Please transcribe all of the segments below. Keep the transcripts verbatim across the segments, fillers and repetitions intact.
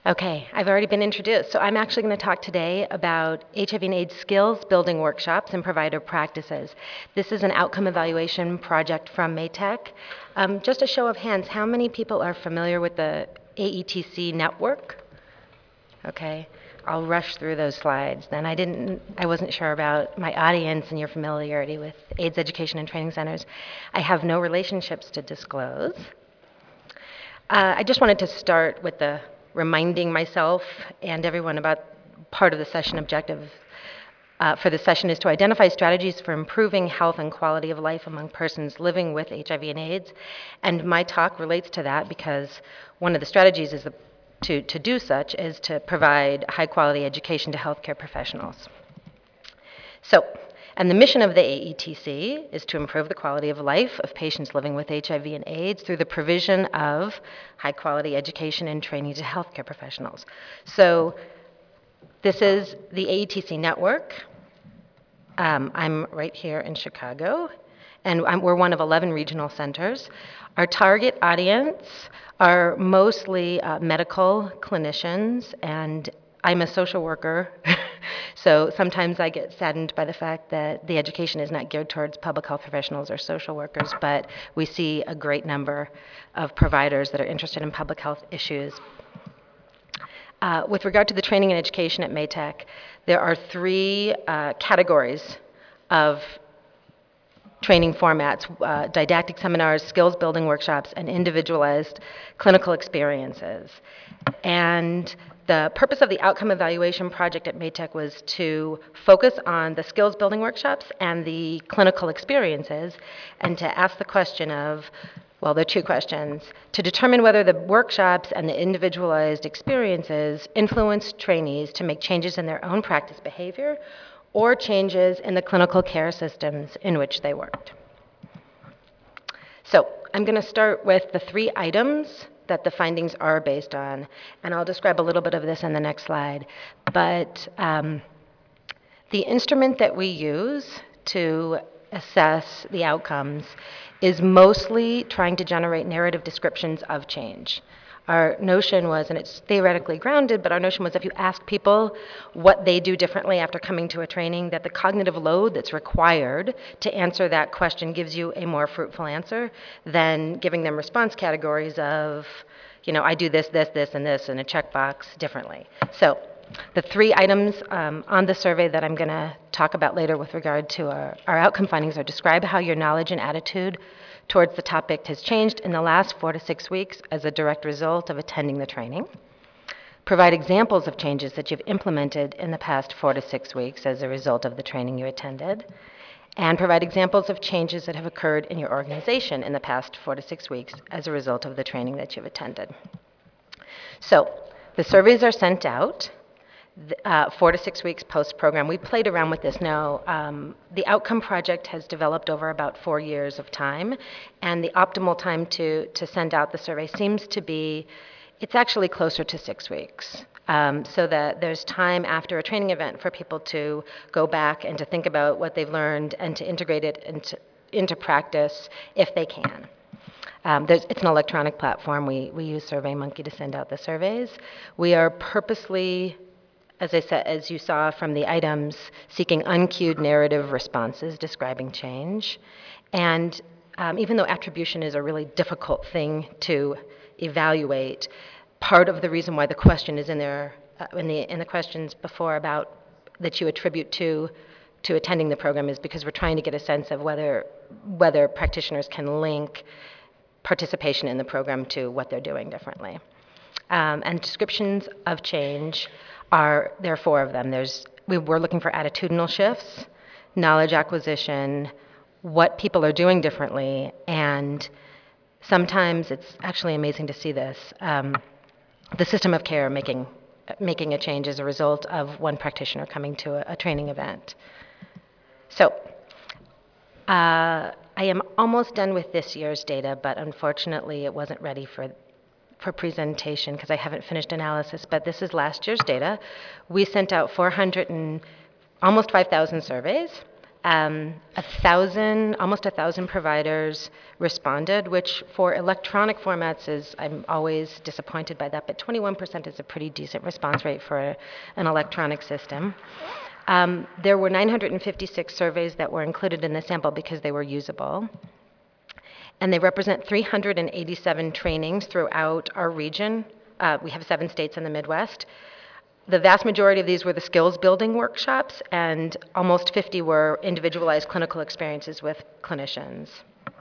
Okay, I've already been introduced. So I'm actually going to talk today about H I V and AIDS skills building workshops and provider practices. This is an outcome evaluation project from Maytech. Um, just a show of hands, how many people are familiar with the A E T C network? Okay, I'll rush through those slides. Then I didn't, I wasn't sure about my audience and your familiarity with AIDS education and training centers. I have no relationships to disclose. Uh, I just wanted to start with the reminding myself and everyone about part of the session objective uh, for the session is to identify strategies for improving health and quality of life among persons living with H I V and AIDS. And my talk relates to that because one of the strategies is the, to, to do such is to provide high quality education to healthcare professionals. So, and the mission of the A E T C is to improve the quality of life of patients living with H I V and AIDS through the provision of high-quality education and training to healthcare professionals. So this is the A E T C network. Um, I'm right here in Chicago, and I'm, we're one of eleven regional centers. Our target audience are mostly uh, medical clinicians, and I'm a social worker, so sometimes I get saddened by the fact that the education is not geared towards public health professionals or social workers, but we see a great number of providers that are interested in public health issues. Uh, with regard to the training and education at Maytech, there are three uh, categories of training formats, uh, didactic seminars, skills building workshops, and individualized clinical experiences. And the purpose of the outcome evaluation project at Maytech was to focus on the skills building workshops and the clinical experiences, and to ask the question of, well, there are two questions, to determine whether the workshops and the individualized experiences influence trainees to make changes in their own practice behavior or changes in the clinical care systems in which they worked. So I'm going to start with the three items that the findings are based on, and I'll describe a little bit of this in the next slide. But um, the instrument that we use to assess the outcomes is mostly trying to generate narrative descriptions of change. Our notion was, and it's theoretically grounded, but our notion was if you ask people what they do differently after coming to a training, that the cognitive load that's required to answer that question gives you a more fruitful answer than giving them response categories of, you know, I do this, this, this, and this in a checkbox differently. So the three items um, on the survey that I'm going to talk about later with regard to our, our outcome findings are describe how your knowledge and attitude towards the topic has changed in the last four to six weeks as a direct result of attending the training. Provide examples of changes that you've implemented in the past four to six weeks as a result of the training you attended. And provide examples of changes that have occurred in your organization in the past four to six weeks as a result of the training that you've attended. So the surveys are sent out Uh, four to six weeks post-program. We played around with this now. Um, the outcome project has developed over about four years of time, and the optimal time to, to send out the survey seems to be, it's actually closer to six weeks. Um, so that there's time after a training event for people to go back and to think about what they've learned and to integrate it into, into practice if they can. Um, it's an electronic platform. We, we use SurveyMonkey to send out the surveys. We are purposely, as I said, as you saw from the items, seeking uncued narrative responses describing change. And um, even though attribution is a really difficult thing to evaluate, part of the reason why the question is in there, uh, in the in the questions before about that you attribute to to attending the program is because we're trying to get a sense of whether whether practitioners can link participation in the program to what they're doing differently. Um, and descriptions of change are, there are four of them. There's, we were looking for attitudinal shifts, knowledge acquisition, what people are doing differently, and sometimes it's actually amazing to see this, um, the system of care making, making a change as a result of one practitioner coming to a, a training event. So, uh, I am almost done with this year's data, but unfortunately it wasn't ready for for presentation because I haven't finished analysis, but this is last year's data. We sent out four hundred and almost five thousand surveys. Um, a thousand, almost a thousand providers responded, which for electronic formats is, I'm always disappointed by that, but twenty-one percent is a pretty decent response rate for a, an electronic system. Um, there were nine hundred fifty-six surveys that were included in the sample because they were usable. And they represent three hundred eighty-seven trainings throughout our region. Uh, we have seven states in the Midwest. The vast majority of these were the skills building workshops, and almost fifty were individualized clinical experiences with clinicians.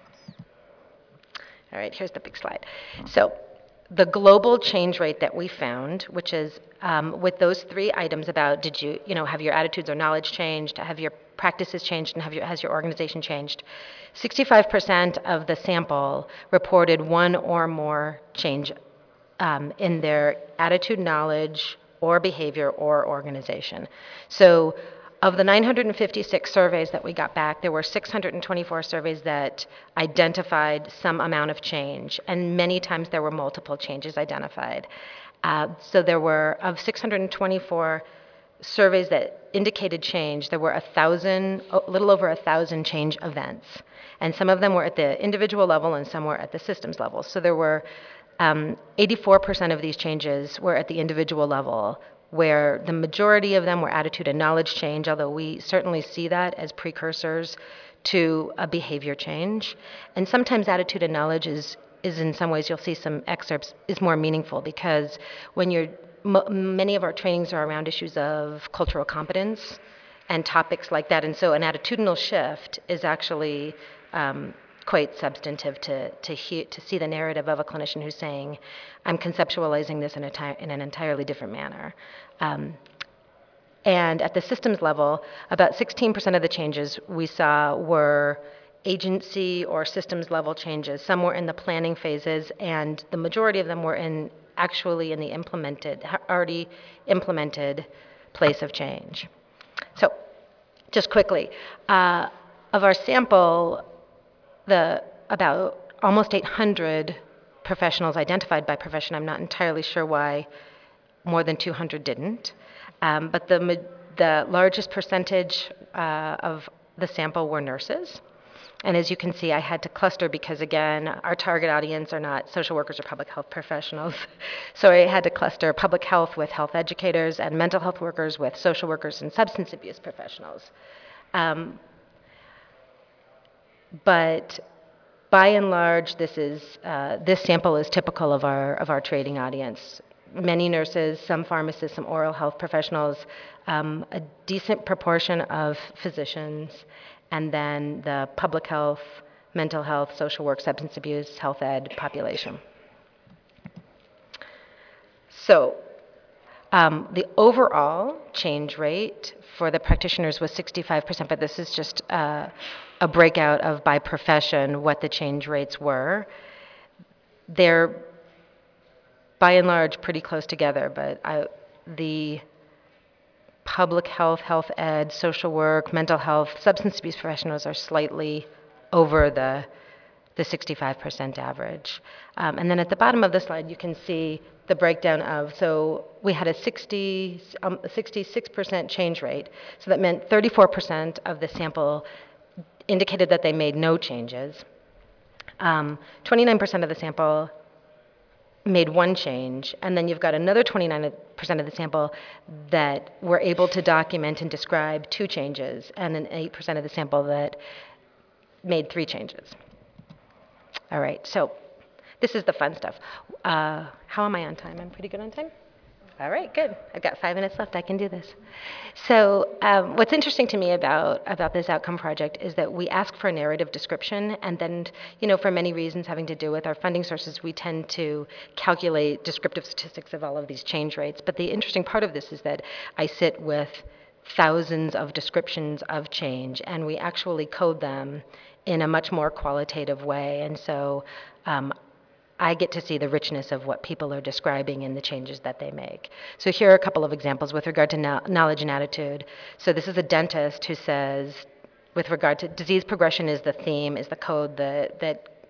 All right, here's the big slide. So the global change rate that we found, which is um, with those three items about did you, you know, have your attitudes or knowledge changed, have your practices changed, and have your, has your organization changed, sixty-five percent of the sample reported one or more change um, in their attitude, knowledge, or behavior or organization. So of the nine hundred fifty-six surveys that we got back, there were six hundred twenty-four surveys that identified some amount of change, and many times there were multiple changes identified. Uh, so there were, of six hundred twenty-four surveys that indicated change, there were a thousand, a little over a thousand change events. And some of them were at the individual level and some were at the systems level. So there were Um, eighty-four percent of these changes were at the individual level, where the majority of them were attitude and knowledge change, although we certainly see that as precursors to a behavior change. And sometimes attitude and knowledge is, is in some ways, you'll see some excerpts, is more meaningful because when you're, m- many of our trainings are around issues of cultural competence and topics like that. And so an attitudinal shift is actually um, quite substantive to to, hear, to see the narrative of a clinician who's saying, I'm conceptualizing this in, a ti- in an entirely different manner. Um, and at the systems level, about sixteen percent of the changes we saw were agency or systems level changes. Some were in the planning phases, and the majority of them were in actually in the implemented, already implemented place of change. So just quickly, uh, of our sample, the about almost eight hundred professionals identified by profession. I'm not entirely sure why more than two hundred didn't. Um, but the, the largest percentage uh, of the sample were nurses. And as you can see, I had to cluster because, again, our target audience are not social workers or public health professionals. So I had to cluster public health with health educators and mental health workers with social workers and substance abuse professionals. Um, but by and large, this is uh, this sample is typical of our of our trading audience. Many nurses, some pharmacists, some oral health professionals, um, a decent proportion of physicians, and then the public health, mental health, social work, substance abuse, health ed population. So um, the overall change rate for the practitioners was sixty-five percent, but this is just uh, a breakout of by profession what the change rates were. They're by and large pretty close together, but I, the public health, health ed, social work, mental health, substance abuse professionals are slightly over the, the sixty-five percent average. Um, and then at the bottom of the slide, you can see the breakdown of, so we had a sixty, um, sixty-six percent change rate. So that meant thirty-four percent of the sample indicated that they made no changes. Um, twenty-nine percent of the sample made one change, and then you've got another twenty-nine percent of the sample that were able to document and describe two changes, and then eight percent of the sample that made three changes. All right, so this is the fun stuff. Uh, how am I on time? I'm pretty good on time? All right, good. I've got five minutes left. I can do this. So um, what's interesting to me about, about this outcome project is that we ask for a narrative description, and then, you know, for many reasons having to do with our funding sources, we tend to calculate descriptive statistics of all of these change rates. But the interesting part of this is that I sit with thousands of descriptions of change, and we actually code them in a much more qualitative way. And so um, I get to see the richness of what people are describing in the changes that they make. So here are a couple of examples with regard to no- knowledge and attitude. So this is a dentist who says, with regard to disease progression is the theme, is the code that, that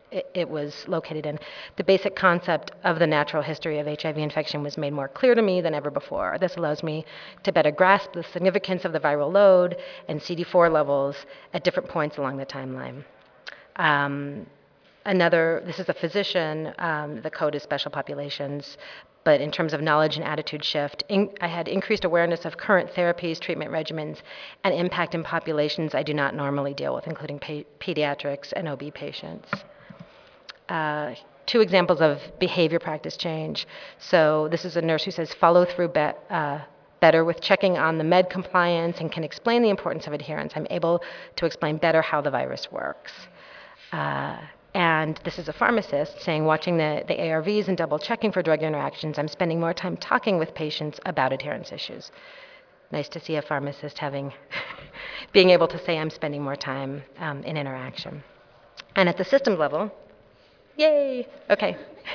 it, it was located in. The basic concept of the natural history of H I V infection was made more clear to me than ever before. This allows me to better grasp the significance of the viral load and C D four levels at different points along the timeline. Um, another, this is a physician, um, the code is special populations, but in terms of knowledge and attitude shift, in, I had increased awareness of current therapies, treatment regimens, and impact in populations I do not normally deal with, including pa- pediatrics and O B patients. Uh, two examples of behavior practice change. So this is a nurse who says follow through be- uh, better with checking on the med compliance and can explain the importance of adherence. I'm able to explain better how the virus works. Uh, and this is a pharmacist saying, watching the, the A R Vs and double checking for drug interactions, I'm spending more time talking with patients about adherence issues. Nice to see a pharmacist having, being able to say I'm spending more time um, in interaction. And at the system level, yay, okay.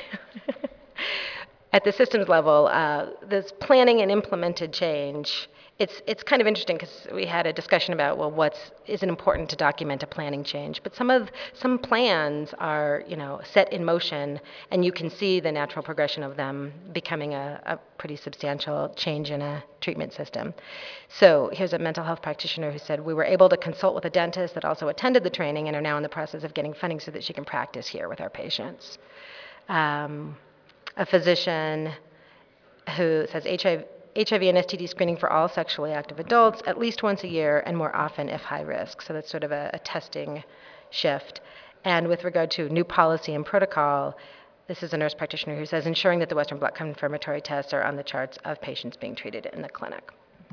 At the systems level, uh, this planning and implemented change, it's it's kind of interesting because we had a discussion about, well, what's is it important to document a planning change? But some of some plans are, you know, set in motion, and you can see the natural progression of them becoming a, a pretty substantial change in a treatment system. So here's a mental health practitioner who said, we were able to consult with a dentist that also attended the training and are now in the process of getting funding so that she can practice here with our patients. Um, a physician who says H I V, H I V and S T D screening for all sexually active adults at least once a year and more often if high risk. So that's sort of a, a testing shift. And with regard to new policy and protocol, this is a nurse practitioner who says ensuring that the Western blot confirmatory tests are on the charts of patients being treated in the clinic.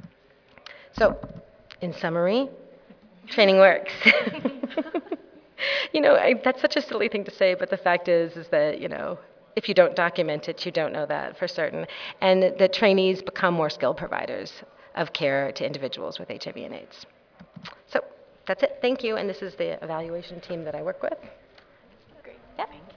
So, in summary, training works. You know, I, that's such a silly thing to say, but the fact is, is that, you know, if you don't document it, you don't know that for certain. And the trainees become more skilled providers of care to individuals with H I V and AIDS. So that's it. Thank you. And this is the evaluation team that I work with. Great. Yeah. Thanks.